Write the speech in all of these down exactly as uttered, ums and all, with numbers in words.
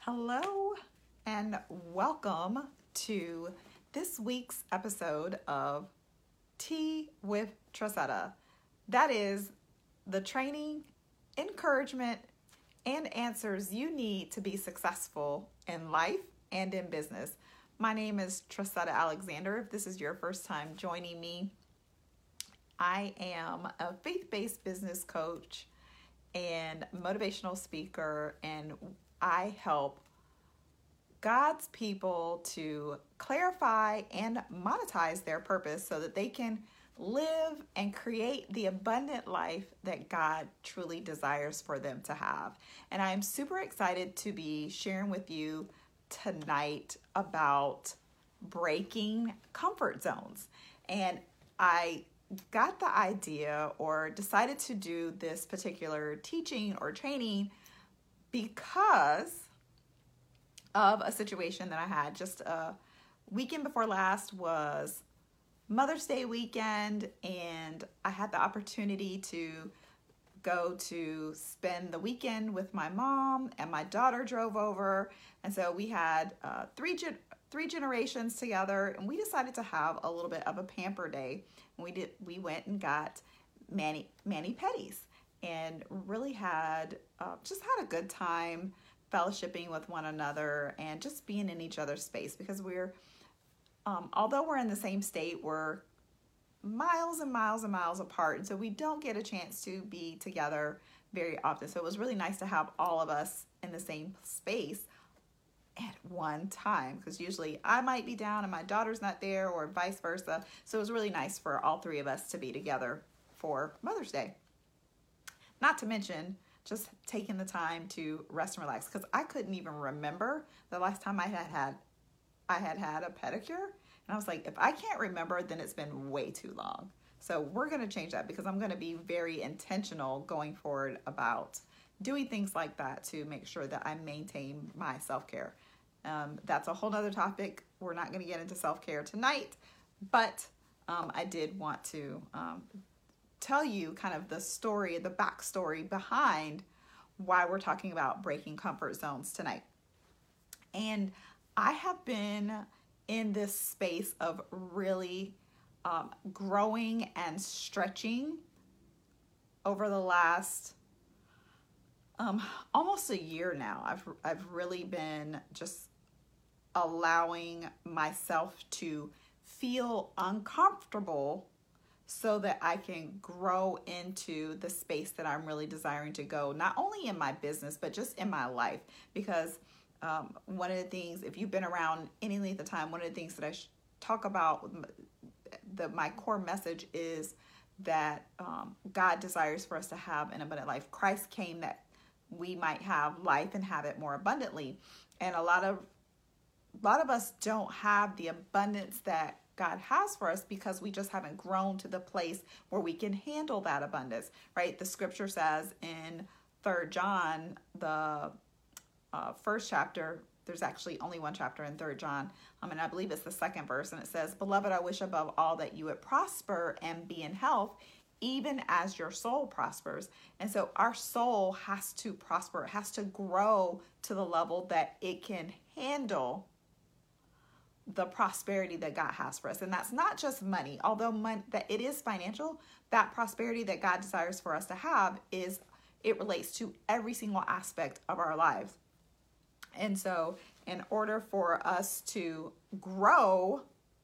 Hello and welcome to this week's episode of Tea with Tressetta. That is the training, encouragement, and answers you need to be successful in life and in business. My name is Tressetta Alexander. If this is your first time joining me, I am a faith-based business coach and motivational speaker, and I help God's people to clarify and monetize their purpose so that they can live and create the abundant life that God truly desires for them to have. And I'm super excited to be sharing with you tonight about breaking comfort zones. And I got the idea or decided to do this particular teaching or training because of a situation that I had. Just a weekend before last was Mother's Day weekend, and I had the opportunity to go to spend the weekend with my mom, and my daughter drove over, and so we had uh, three gen- three generations together, and we decided to have a little bit of a pamper day. And we did we went and got mani mani pedis, and really had uh, just had a good time fellowshipping with one another and just being in each other's space, because we're um, although we're in the same state, we're miles and miles and miles apart, and so we don't get a chance to be together very often. So it was really nice to have all of us in the same space at one time, because usually I might be down and my daughter's not there, or vice versa. So it was really nice for all three of us to be together for Mother's Day. Not to mention just taking the time to rest and relax, because I couldn't even remember the last time I had had I had had a pedicure. And I was like, if I can't remember, then it's been way too long. So we're going to change that, because I'm going to be very intentional going forward about doing things like that to make sure that I maintain my self-care. Um, that's a whole nother topic. We're not going to get into self-care tonight, but um, I did want to um, tell you kind of the story, the backstory behind why we're talking about breaking comfort zones tonight. And I have been in this space of really um, growing and stretching over the last um, almost a year now. I've I've really been just allowing myself to feel uncomfortable so that I can grow into the space that I'm really desiring to go, not only in my business, but just in my life. Because um, one of the things, if you've been around any length of time, one of the things that I sh- talk about, the, my core message is that um, God desires for us to have an abundant life. Christ came that we might have life and have it more abundantly. And a lot of, a lot of us don't have the abundance that God has for us, because we just haven't grown to the place where we can handle that abundance, right? The scripture says in Third John, the uh, first chapter, there's actually only one chapter in Third John, um, and I believe it's the second verse, and it says, "Beloved, I wish above all that you would prosper and be in health, even as your soul prospers." And so our soul has to prosper. It has to grow to the level that it can handle the prosperity that God has for us. And that's not just money, although money, that it is financial. That prosperity that God desires for us to have is, it relates to every single aspect of our lives. And so in order for us to grow,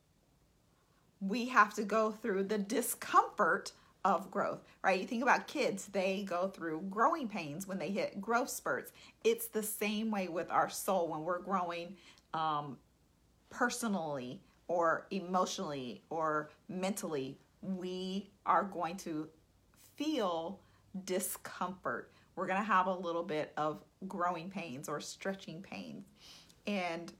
we have to go through the discomfort of growth, right? You think about kids, they go through growing pains when they hit growth spurts. It's the same way with our soul when we're growing um, personally or emotionally or mentally. We are going to feel discomfort. We're going to have a little bit of growing pains or stretching pains. And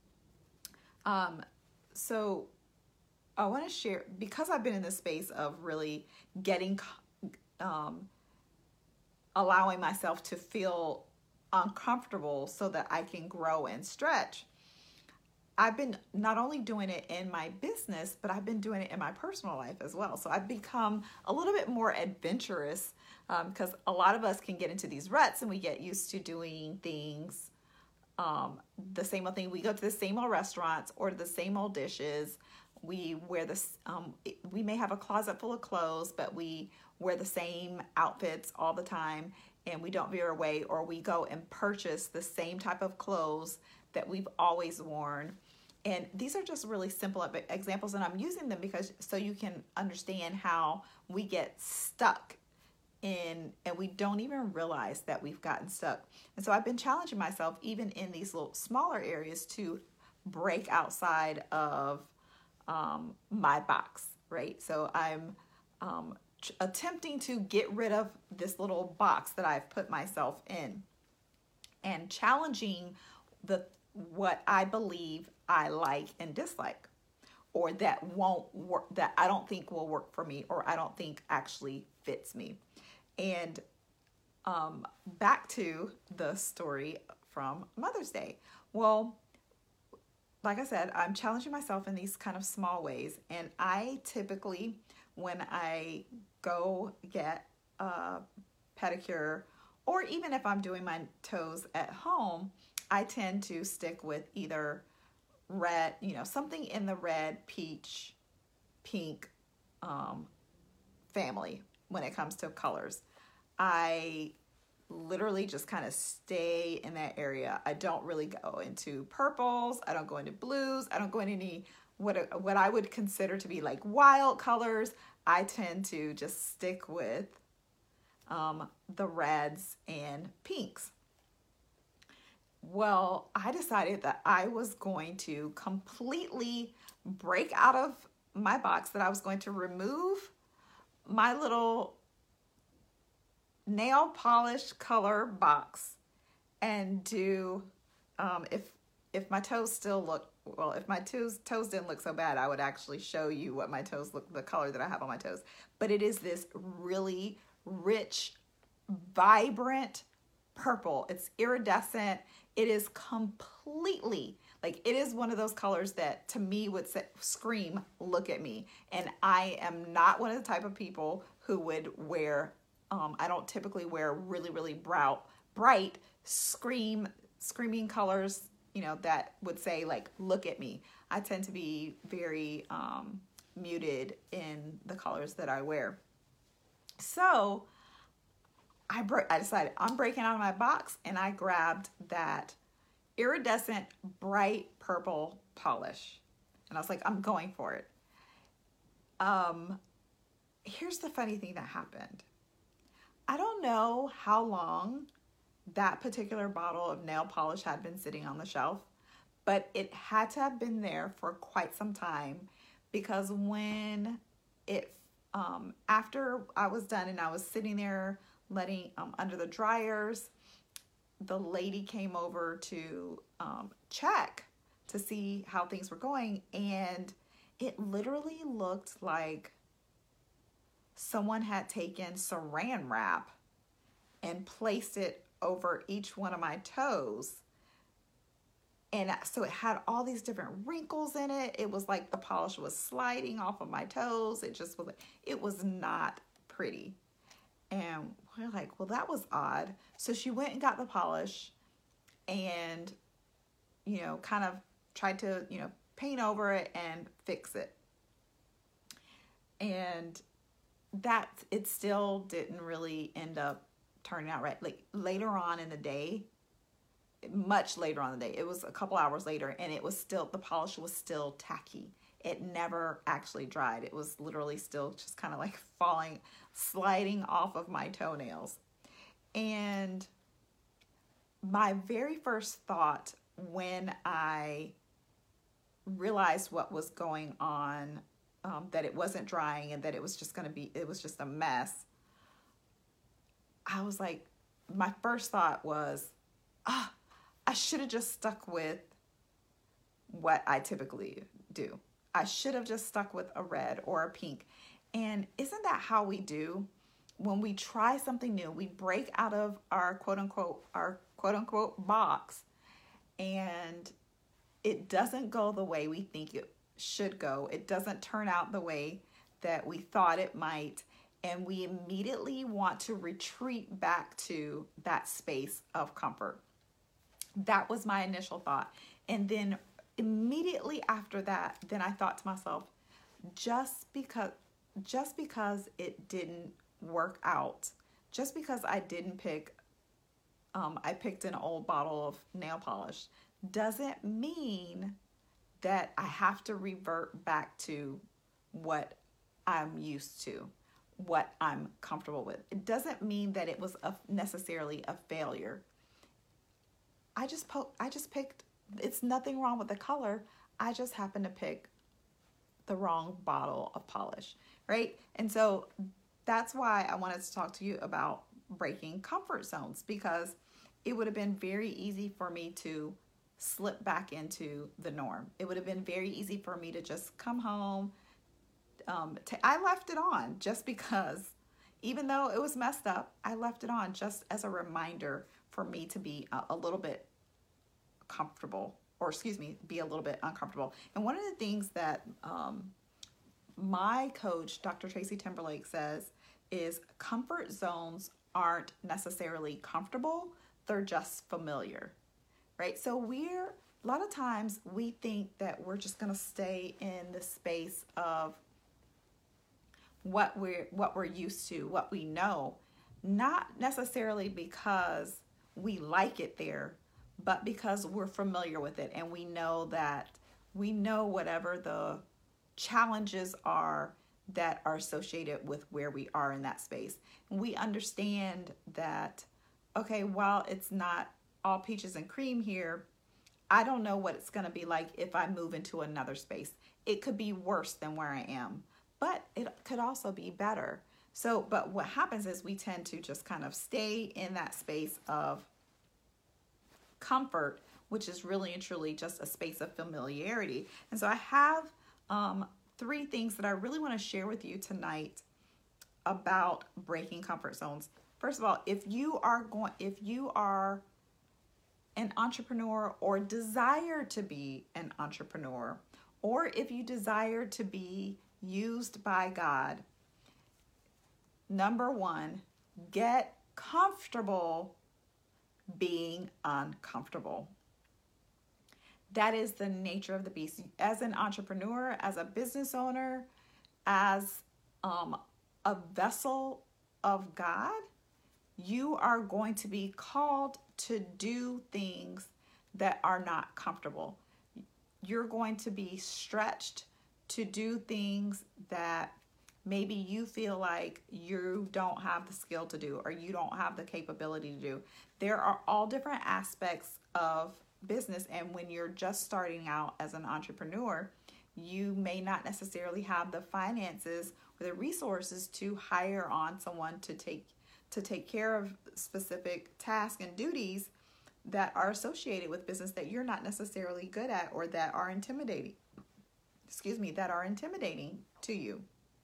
um, so I want to share, because I've been in this space of really getting, um, allowing myself to feel uncomfortable so that I can grow and stretch. I've been not only doing it in my business, but I've been doing it in my personal life as well. So I've become a little bit more adventurous, because um, a lot of us can get into these ruts and we get used to doing things Um, the same old thing. We go to the same old restaurants, order the same old dishes. We wear this. Um, we may have a closet full of clothes, but we wear the same outfits all the time, and we don't veer away. Or we go and purchase the same type of clothes that we've always worn. And these are just really simple examples, and I'm using them because so you can understand how we get stuck in, and we don't even realize that we've gotten stuck. And so I've been challenging myself, even in these little smaller areas, to break outside of um, my box, right? So I'm um, ch- attempting to get rid of this little box that I've put myself in, and challenging the what I believe I like and dislike, or that won't work, that I don't think will work for me, or I don't think actually fits me. And um, back to the story from Mother's Day. Well, like I said, I'm challenging myself in these kind of small ways. And I typically, when I go get a pedicure, or even if I'm doing my toes at home, I tend to stick with either red, you know, something in the red, peach, pink um, family when it comes to colors. I literally just kind of stay in that area. I don't really go into purples. I don't go into blues. I don't go into any what what I would consider to be like wild colors. I tend to just stick with um, the reds and pinks. Well, I decided that I was going to completely break out of my box, that I was going to remove my little nail polish color box and do, um, if if my toes still look, well, if my toes, toes didn't look so bad, I would actually show you what my toes look, the color that I have on my toes. But it is this really rich, vibrant purple. It's iridescent. It is completely, like, it is one of those colors that to me would say, scream, look at me. And I am not one of the type of people who would wear, um, I don't typically wear really, really brow, bright, scream, screaming colors, you know, that would say like, look at me. I tend to be very um, muted in the colors that I wear. So I, bre- I decided I'm breaking out of my box, and I grabbed that iridescent bright purple polish, and I was like, I'm going for it. Um, here's the funny thing that happened. I don't know how long that particular bottle of nail polish had been sitting on the shelf, but it had to have been there for quite some time, because when it, um, after I was done and I was sitting there letting um, under the dryers, the lady came over to um, check to see how things were going, and it literally looked like someone had taken saran wrap and placed it over each one of my toes. And so it had all these different wrinkles in it. It was like the polish was sliding off of my toes. It just was, it was not pretty. And we're like, well, that was odd. So she went and got the polish and, you know, kind of tried to, you know, paint over it and fix it. And that, it still didn't really end up turning out right. Like later on in the day, much later on in the day, it was a couple hours later, and it was still, the polish was still tacky. It never actually dried. It was literally still just kind of like falling, sliding off of my toenails. And my very first thought when I realized what was going on, um, that it wasn't drying and that it was just going to be, it was just a mess, I was like, my first thought was, ah, I should have just stuck with what I typically do. I should have just stuck with a red or a pink. And isn't that how we do? When we try something new, we break out of our quote unquote, our quote unquote box, and it doesn't go the way we think it should go. It doesn't turn out the way that we thought it might. And we immediately want to retreat back to that space of comfort. That was my initial thought. And then immediately after that, then I thought to myself, just because just because it didn't work out, just because I didn't pick um, I picked an old bottle of nail polish, doesn't mean that I have to revert back to what I'm used to, what I'm comfortable with. It doesn't mean that it was a, necessarily a failure. I just po- I just picked, it's nothing wrong with the color. I just happened to pick the wrong bottle of polish, right? And so that's why I wanted to talk to you about breaking comfort zones, because it would have been very easy for me to slip back into the norm. It would have been very easy for me to just come home. Um, t- I left it on just because, even though it was messed up, I left it on just as a reminder for me to be a, a little bit comfortable, or excuse me, be a little bit uncomfortable. And one of the things that um, my coach, Doctor Tracy Timberlake, says is comfort zones aren't necessarily comfortable, they're just familiar, right? So we're, a lot of times we think that we're just going to stay in the space of what we're what we're used to, what we know, not necessarily because we like it there, but because we're familiar with it, and we know that we know whatever the challenges are that are associated with where we are in that space. And we understand that, okay, while it's not all peaches and cream here, I don't know what it's going to be like if I move into another space. It could be worse than where I am, but it could also be better. So, but what happens is we tend to just kind of stay in that space of comfort, which is really and truly just a space of familiarity. And so I have um, three things that I really want to share with you tonight about breaking comfort zones. First of all, if you are going, if you are an entrepreneur or desire to be an entrepreneur, or if you desire to be used by God, number one, get comfortable being uncomfortable. That is the nature of the beast. As an entrepreneur, as a business owner, as um, a vessel of God, you are going to be called to do things that are not comfortable. You're going to be stretched to do things that maybe you feel like you don't have the skill to do, or you don't have the capability to do. There are all different aspects of business, and when you're just starting out as an entrepreneur, you may not necessarily have the finances or the resources to hire on someone to take to take care of specific tasks and duties that are associated with business that you're not necessarily good at, or that are intimidating. Excuse me, that are intimidating to you.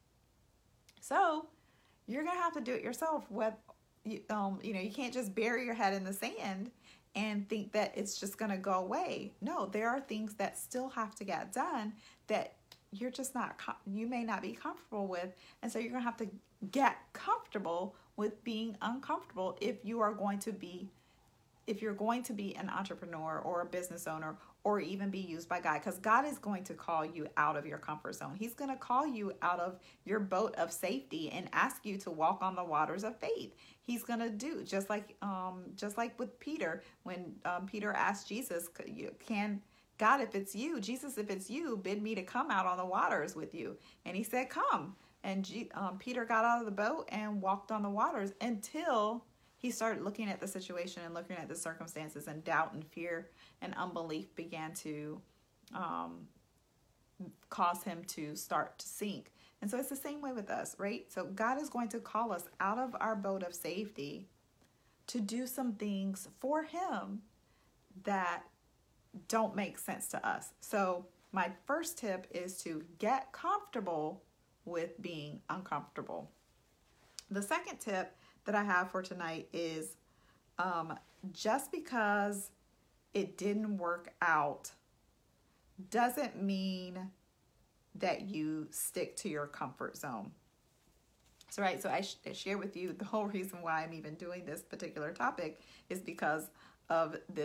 So you're gonna have to do it yourself. What you, um, you know, you can't just bury your head in the sand and think that it's just gonna go away. No, there are things that still have to get done that you're just not, you may not be comfortable with, and so you're gonna have to get comfortable with being uncomfortable if you are going to be, if you're going to be an entrepreneur or a business owner, or even be used by God, because God is going to call you out of your comfort zone. He's going to call you out of your boat of safety and ask you to walk on the waters of faith. He's going to do just like um, just like with Peter, when um, Peter asked Jesus, "Can God, if it's you, Jesus, if it's you, bid me to come out on the waters with you?" And he said, "Come." And G- um, Peter got out of the boat and walked on the waters until he started looking at the situation and looking at the circumstances, and doubt and fear and unbelief began to um, cause him to start to sink. And so it's the same way with us, right? So God is going to call us out of our boat of safety to do some things for him that don't make sense to us. So my first tip is to get comfortable with being uncomfortable. The second tip that I have for tonight is um, just because it didn't work out doesn't mean that you stick to your comfort zone. So, right, so I, sh- I share with you the whole reason why I'm even doing this particular topic is because of this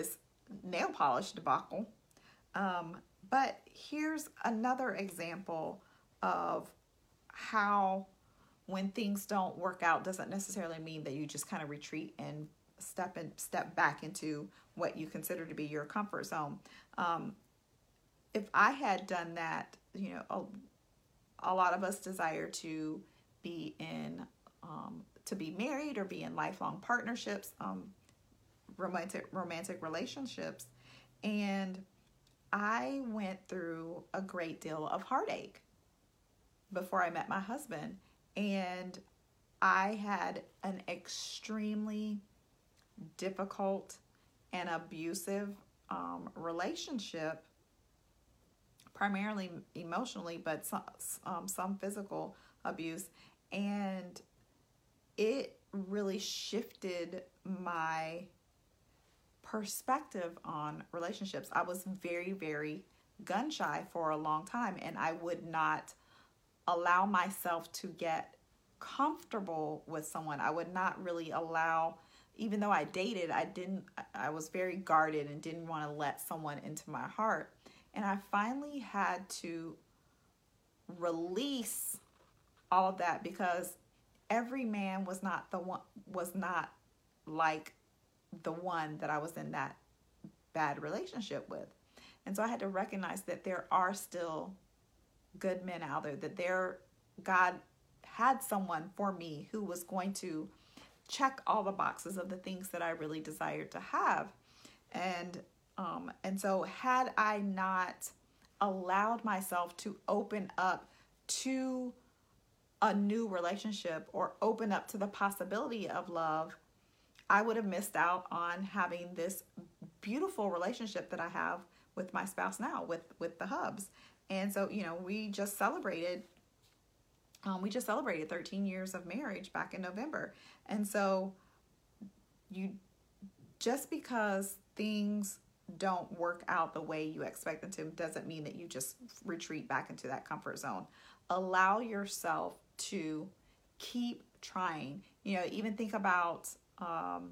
nail polish debacle. Um, but here's another example of how when things don't work out doesn't necessarily mean that you just kind of retreat and step and step back into what you consider to be your comfort zone. Um, if I had done that, you know, a, a lot of us desire to be in, um, to be married or be in lifelong partnerships, um, romantic romantic relationships, and I went through a great deal of heartache before I met my husband, and I had an extremely difficult and abusive um, relationship, primarily emotionally, but some, um, some physical abuse, and it really shifted my perspective on relationships. I was very, very gun shy for a long time, and I would not allow myself to get comfortable with someone. I would not really allow, even though I dated, I didn't, I was very guarded and didn't want to let someone into my heart. And I finally had to release all of that, because every man was not the one, was not like the one that I was in that bad relationship with. And so I had to recognize that there are still good men out there, that there, God had someone for me who was going to check all the boxes of the things that I really desired to have. And um, and so had I not allowed myself to open up to a new relationship or open up to the possibility of love, I would have missed out on having this beautiful relationship that I have with my spouse now, with, with the Hubs. And so, you know, we just celebrated, um, we just celebrated thirteen years of marriage back in November. And so you, just because things don't work out the way you expect them to, doesn't mean that you just retreat back into that comfort zone. Allow yourself to keep trying. You know, even think about, um,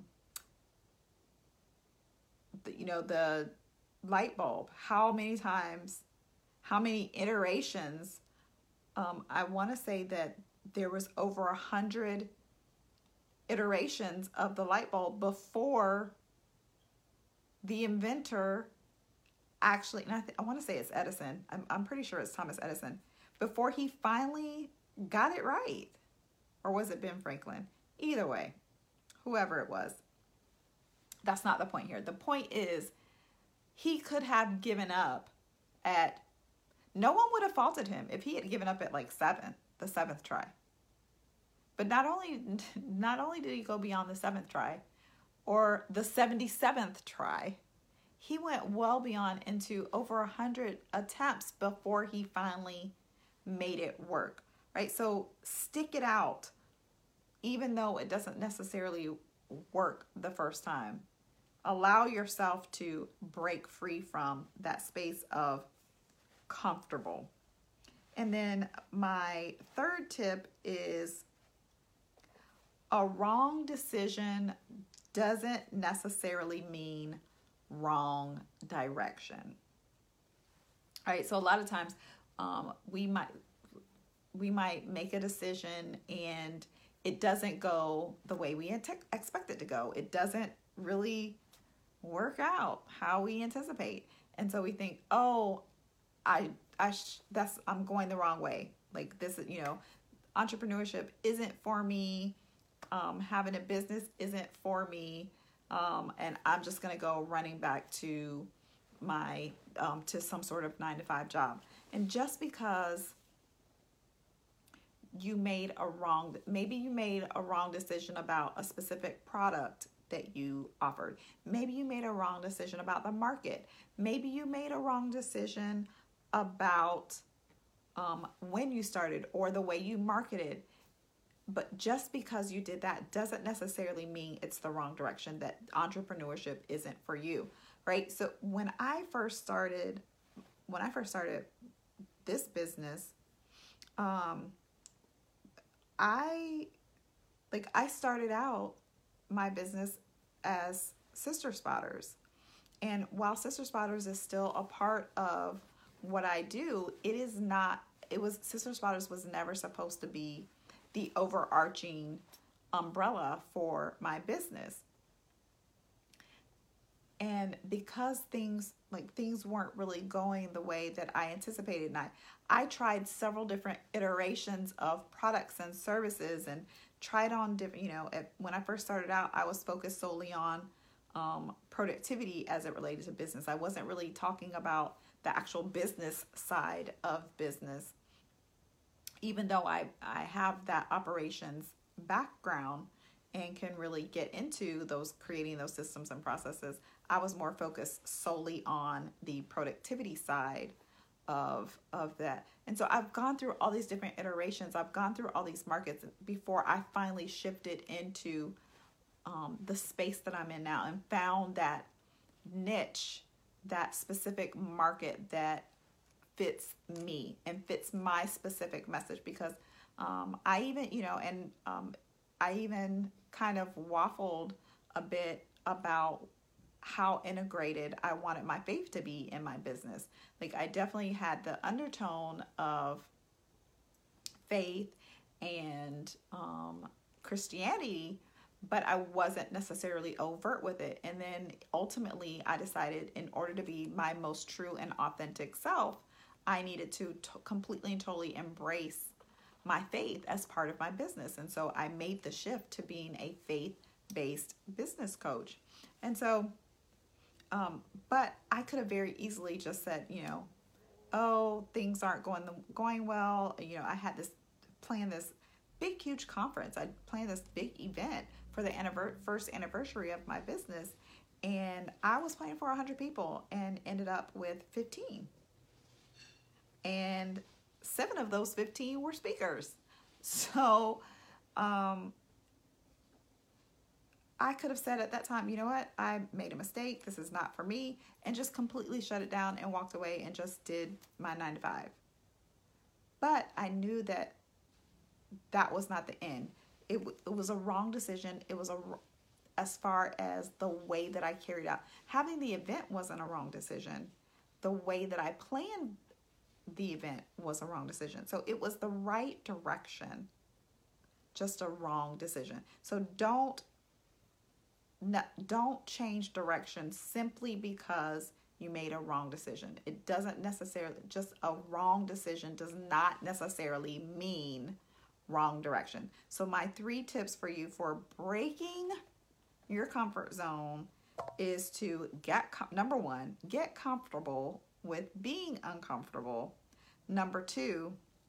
the, you know, the light bulb. How many times, how many iterations? Um, I want to say that there was over a hundred iterations of the light bulb before the inventor actually, and I, th- I want to say it's Edison. I'm, I'm pretty sure it's Thomas Edison. Before he finally got it right. Or was it Ben Franklin? Either way, whoever it was. That's not the point here. The point is, he could have given up at, no one would have faulted him if he had given up at like seventh, the seventh try. But not only, not only did he go beyond the seventh try, or the seventy-seventh try, he went well beyond into over a hundred attempts before he finally made it work, right? So stick it out, even though it doesn't necessarily work the first time. Allow yourself to break free from that space of comfortable. And then my third tip is, a wrong decision doesn't necessarily mean wrong direction. All right, so a lot of times um, we might we might make a decision and it doesn't go the way we ante- expect it to go. It doesn't really work out how we anticipate, and so we think, oh, I I sh- that's I'm going the wrong way. Like this, you know, entrepreneurship isn't for me. Um, having a business isn't for me, um, and I'm just gonna go running back to my um, to some sort of nine to five job. And just because you made a wrong, maybe you made a wrong decision about a specific product that you offered. Maybe you made a wrong decision about the market. Maybe you made a wrong decision about um, when you started or the way you marketed. But just because you did that doesn't necessarily mean it's the wrong direction, that entrepreneurship isn't for you, right? So when I first started, when I first started this business, um, I, like, I started out my business as Sister Spotters. And while Sister Spotters is still a part of what I do, it is not, it was, Sister Spotters was never supposed to be the overarching umbrella for my business. And because things like things weren't really going the way that I anticipated, and I, I tried several different iterations of products and services and tried on different, you know, at, when I first started out, I was focused solely on um, productivity as it related to business. I wasn't really talking about the actual business side of business, even though I, I have that operations background and can really get into those creating those systems and processes. I was more focused solely on the productivity side of of that. And so I've gone through all these different iterations. I've gone through all these markets before I finally shifted into um, the space that I'm in now and found that niche, that specific market that fits me and fits my specific message. Because um, I even, you know, and um, I even kind of waffled a bit about how integrated I wanted my faith to be in my business. Like I definitely had the undertone of faith and um, Christianity, but I wasn't necessarily overt with it. And then ultimately I decided in order to be my most true and authentic self, I needed to t- completely and totally embrace my faith as part of my business. And so I made the shift to being a faith-based business coach. And so, um, but I could have very easily just said, you know, oh, things aren't going going well. You know, I had this planned this big, huge conference. I planned this big event for the anniver- first anniversary of my business. And I was planning for one hundred people and ended up with fifteen. And seven of those fifteen were speakers. So um, I could have said at that time, you know what, I made a mistake. This is not for me. And just completely shut it down and walked away and just did my nine to five. But I knew that that was not the end. It, w- it was a wrong decision. It was a, as far as the way that I carried out. Having the event wasn't a wrong decision. The way that I planned the event was a wrong decision. So it was the right direction, just a wrong decision. So don't no, don't change direction simply because you made a wrong decision. It doesn't necessarily, just a wrong decision does not necessarily mean wrong direction. So my three tips for you for breaking your comfort zone is to get, number one, get comfortable with being uncomfortable. Number two,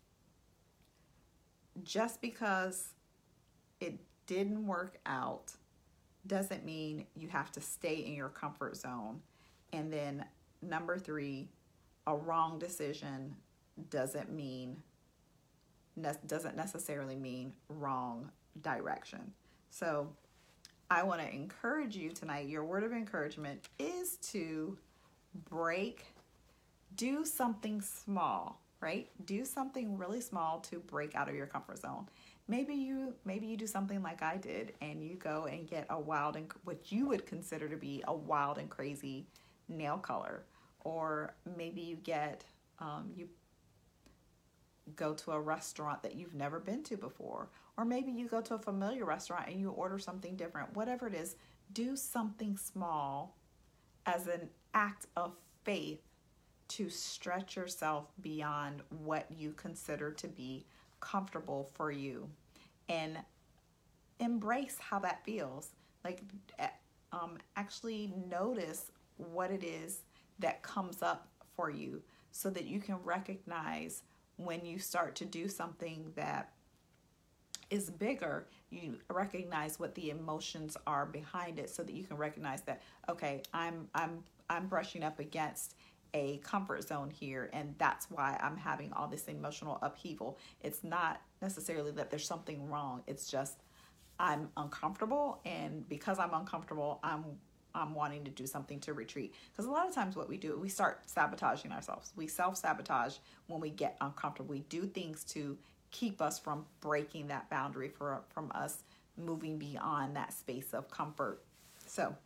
just because it didn't work out doesn't mean you have to stay in your comfort zone. And then number three, a wrong decision doesn't mean doesn't necessarily mean wrong direction. So I want to encourage you tonight. Your word of encouragement is to break, do something small, right? Do something really small to break out of your comfort zone. Maybe you maybe you do something like I did and you go and get a wild and what you would consider to be a wild and crazy nail color. Or maybe you get um, you go to a restaurant that you've never been to before. Or maybe you go to a familiar restaurant and you order something different. Whatever it is, do something small as an act of faith to stretch yourself beyond what you consider to be comfortable for you, and embrace how that feels. Like um, actually notice what it is that comes up for you so that you can recognize when you start to do something that is bigger, you recognize what the emotions are behind it so that you can recognize that, okay, I'm I'm I'm brushing up against a comfort zone here, and that's why I'm having all this emotional upheaval. It's not necessarily that there's something wrong. It's just I'm uncomfortable, and because I'm uncomfortable, I'm I'm wanting to do something to retreat. Because a lot of times what we do, we start sabotaging ourselves. We self-sabotage when we get uncomfortable. We do things to keep us from breaking that boundary, for from us moving beyond that space of comfort. So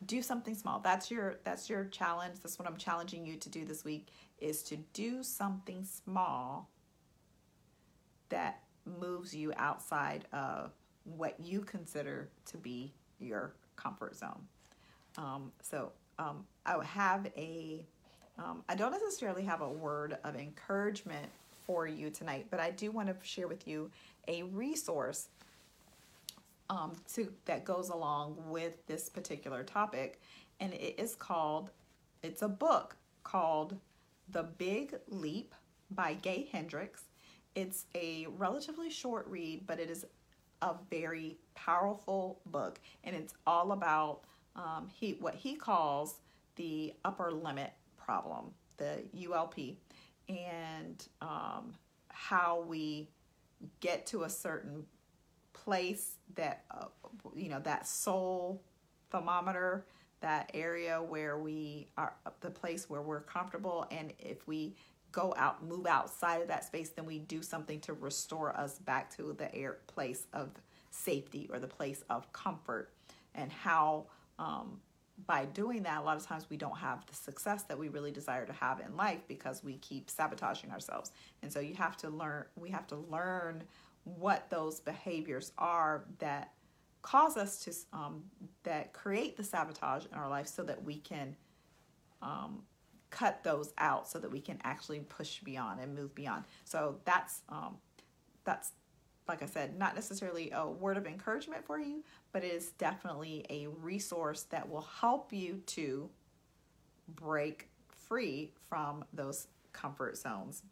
do something small. That's your that's your challenge. That's what I'm challenging you to do this week, is to do something small that moves you outside of what you consider to be your comfort zone. Um, so um, I have a, um, I don't necessarily have a word of encouragement for you tonight, but I do want to share with you a resource um, to that goes along with this particular topic, and it is called, it's a book called The Big Leap by Gay Hendricks. It's a relatively short read, but it is a very powerful book, and it's all about um, he what he calls the upper limit problem, the U L P, and um, how we get to a certain place, that uh, you know, that soul thermometer, that area where we are, the place where we're comfortable, and if we go out, move outside of that space, then we do something to restore us back to the air place of safety or the place of comfort. And how um, by doing that, a lot of times we don't have the success that we really desire to have in life because we keep sabotaging ourselves. And so you have to learn, we have to learn what those behaviors are that cause us to, um, that create the sabotage in our life, so that we can um, cut those out, so that we can actually push beyond and move beyond. So that's um, that's like I said, not necessarily a word of encouragement for you, but it is definitely a resource that will help you to break free from those comfort zones.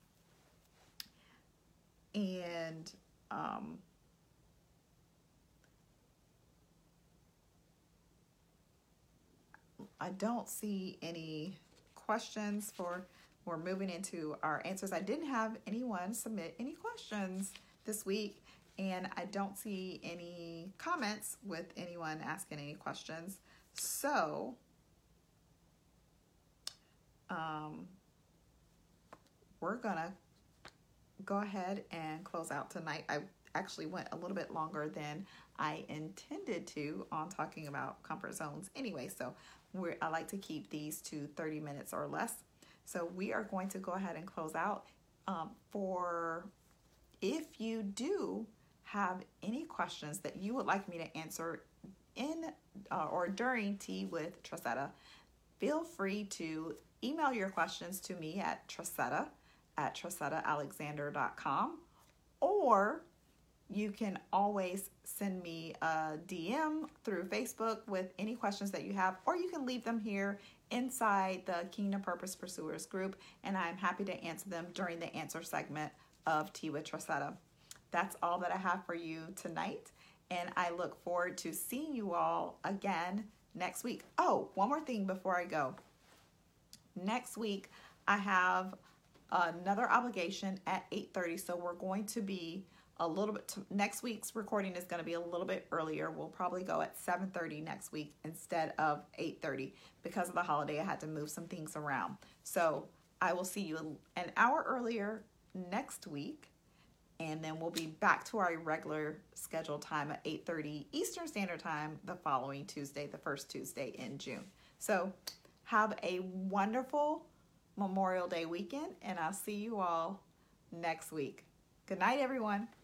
And um, I don't see any questions for, we're moving into our answers. I didn't have anyone submit any questions this week, and I don't see any comments with anyone asking any questions. So um, we're gonna go ahead and close out tonight. I actually went a little bit longer than I intended to on talking about comfort zones anyway, so we're, I like to keep these to thirty minutes or less. So we are going to go ahead and close out. Um, for if you do have any questions that you would like me to answer in uh, or during Tea with Tressetta, feel free to email your questions to me at Tressetta at tressetta alexander dot com, or you can always send me a D M through Facebook with any questions that you have, or you can leave them here inside the Kingdom Purpose Pursuers group, and I'm happy to answer them during the answer segment of Tea with Tressetta. That's all that I have for you tonight, and I look forward to seeing you all again next week. Oh, one more thing before I go. Next week, I have another obligation at eight thirty, so we're going to be a little bit, to, next week's recording is going to be a little bit earlier. We'll probably go at seven thirty next week instead of eight thirty. Because of the holiday, I had to move some things around. So I will see you an hour earlier next week, and then we'll be back to our regular scheduled time at eight thirty Eastern Standard Time the following Tuesday, the first Tuesday in June. So have a wonderful Memorial Day weekend, and I'll see you all next week. Good night, everyone.